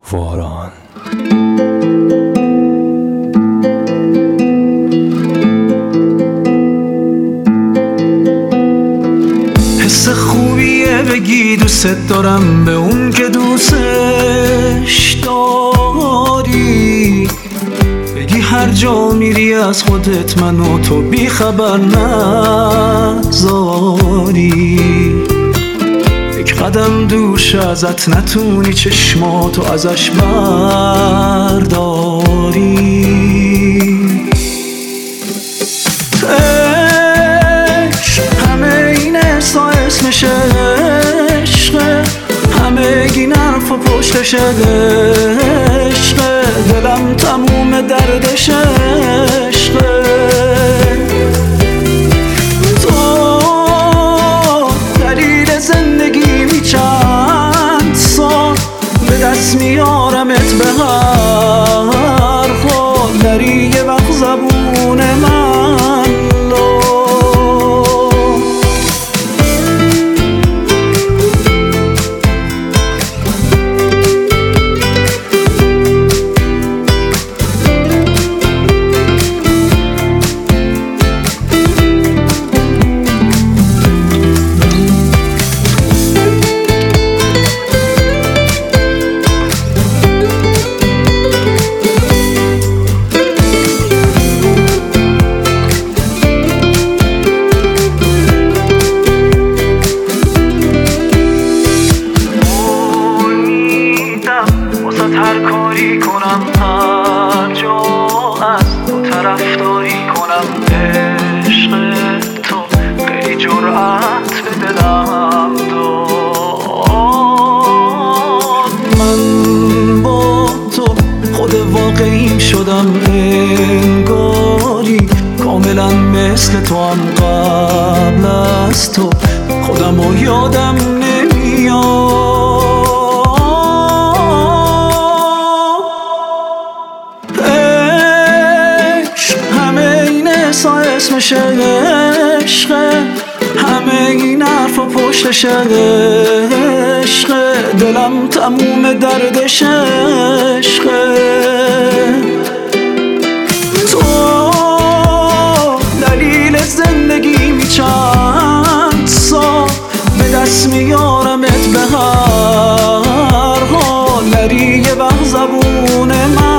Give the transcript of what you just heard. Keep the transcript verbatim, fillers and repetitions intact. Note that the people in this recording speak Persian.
واران. حس خوبیه بگی دوست دارم به اون که دوستش داری، بگی هر جا میری از خودت منو تو بی خبر نذاری، یک قدم دوش ازت نتونی چشماتو ازش برداری. همه این احسا اسمش عشقه، همه گی نرف و پشتش عشقه، دلم تموم دردش عشقه. تو دلیل زندگیمی چند سال به دست میارمت به هر حال، داری یه وقت زبون من هر کاری کنم، هر جا از تو طرفداری کنم، عشق تو خیلی جرأت به دلم داد. من با تو خود واقعیم شدم انگاری، کاملا مثل تو هم قبل از تو خودم و یادم نمیاد. اسمش عشقه، همه این حرف و پشتش عشقه، دلم تموم دردش عشقه. تو دلیل زندگیمی چند سال به دست میارمت به هر حال، نری یه وقت زبون من